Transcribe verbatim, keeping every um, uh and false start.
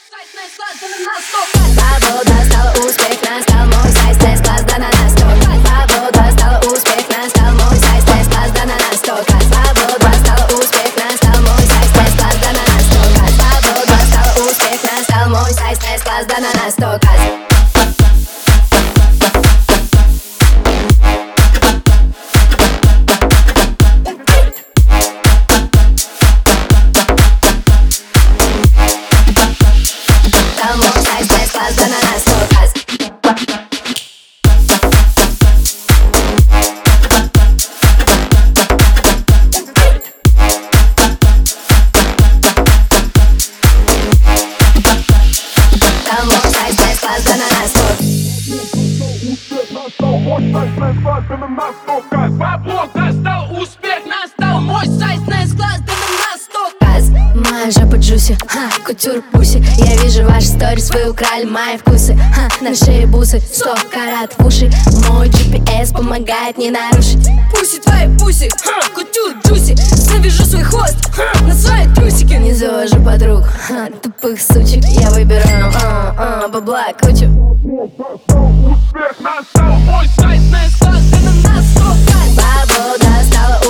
Свобода стала успех, настал мой сайз, тест-класс, да на нас сто. Свобода стала успех, настал мой сайз, тест-класс, да на нас сто. Свобода стала успех, настал мой сайз, тест-класс, да на нас сто. Свобода стала успех, настал мой сайз, тест-класс, да на нас сто. Свобода стал успех, настал мой сайз, тест-класс, да на нас сто. Моя жопа джуси, ха, кутюр пуси. Я вижу ваши сторис, вы украли мои вкусы, ха, на шее бусы, сто карат в уши. Мой джи пи эс помогает не нарушить. Пуси твои пуси, ха, кутюр джуси. Завяжу свой хвост, ха, на свои трусики. Не завожу подруг, ха, тупых сучек. Я выберу, а, а, бабла кучу. Успех, настал мой сайз, тест-класс, да на нас сто. Свобода стала